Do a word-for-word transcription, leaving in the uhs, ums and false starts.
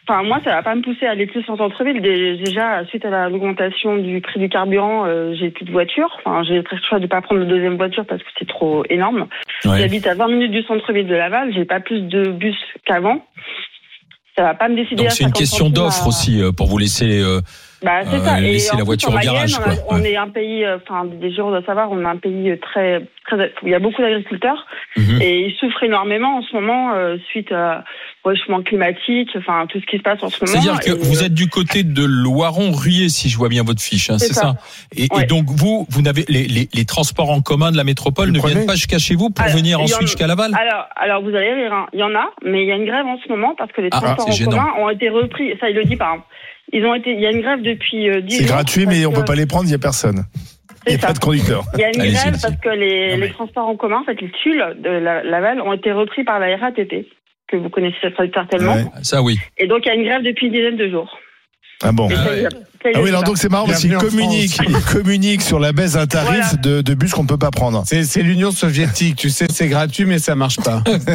Enfin, moi, ça va pas me pousser à aller plus en centre-ville. Déjà, suite à l'augmentation du prix du carburant, euh, j'ai plus de voiture. Enfin, j'ai pris le choix de pas prendre de deuxième voiture parce que c'est trop énorme. Ouais. J'habite à vingt minutes du centre-ville de Laval. J'ai pas plus de bus qu'avant. Ça va pas me décider. Donc, à c'est une question d'offre à... aussi pour vous laisser. Euh... Bah, c'est ça. Euh, laisser et la voiture au garage. On, a, quoi. on ouais. est un pays, enfin, euh, des gens doivent savoir, on est un pays très, très, il y a beaucoup d'agriculteurs mm-hmm. et ils souffrent énormément en ce moment euh, suite à, au réchauffement climatique, enfin, tout ce qui se passe en ce moment. C'est-à-dire que et, vous êtes du côté de Loiron-Ruyer, si je vois bien votre fiche, hein, c'est, c'est ça. ça et, ouais. et donc vous, vous n'avez les, les, les transports en commun de la métropole vous ne prenez? viennent pas jusqu'à chez vous pour alors, venir ensuite jusqu'à Laval. Alors, alors vous allez rire, hein. Il y en a, mais il y a une grève en ce moment parce que les ah, transports en gênant. commun ont été repris. Ça, il le dit par exemple. Ils ont été, il y a une grève depuis euh, dix jours. C'est gratuit, mais on ne peut pas les prendre, il n'y a personne. Il n'y a pas de conducteur. Il y a une allez, grève parce que les, non, mais... les transports en commun, en fait, les tuiles de la, Laval ont été repris par la R A T P, que vous connaissez certainement. Ouais, ça, oui. Et donc, il y a une grève depuis une dizaine de jours. Ah bon ah, ouais. ah oui, alors donc c'est marrant parce qu'ils communiquent, ils communiquent sur la baisse d'un tarif voilà. de, de bus qu'on ne peut pas prendre. C'est, c'est l'Union soviétique, tu sais, c'est gratuit, mais ça ne marche pas.